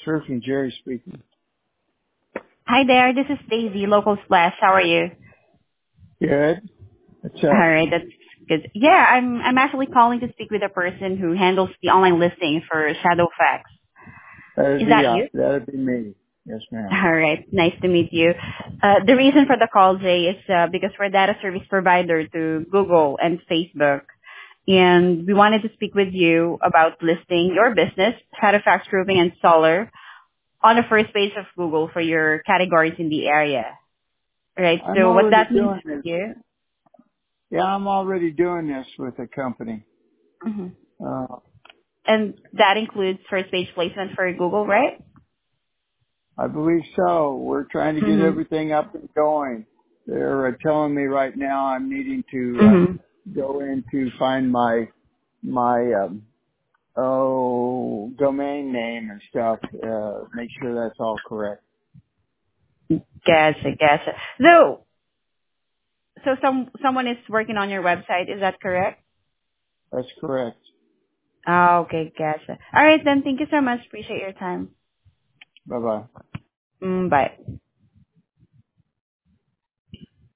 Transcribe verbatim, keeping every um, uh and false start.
Surfing Jerry speaking. Hi there, this is Daisy, Local Splash. How are you? Good. What's All up? right, that's good. Yeah, I'm I'm actually calling to speak with a person who handles the online listing for Shadowfax. That'd Is be that uh, you? that'd be me. Yes, ma'am. All right, nice to meet you. Uh, the reason for the call, Jay, is uh, because we're a data service provider to Google and Facebook, and we wanted to speak with you about listing your business, Shadowfax Roofing and Solar, on the first page of Google for your categories in the area. All right, I'm so what already that means doing for this. you. Yeah, I'm already doing this with a company. Mhm. Uh, And that includes first page placement for Google, right? I believe so. We're trying to get Mm-hmm. everything up and going. They're uh, telling me right now I'm needing to uh, Mm-hmm. go in to find my my um, oh domain name and stuff. Uh, make sure that's all correct. Gotcha, gotcha. So, so some someone is working on your website. Is that correct? That's correct. Ah, okay, gotcha. All right, then. Thank you so much. Appreciate your time. Bye bye. Mm, bye.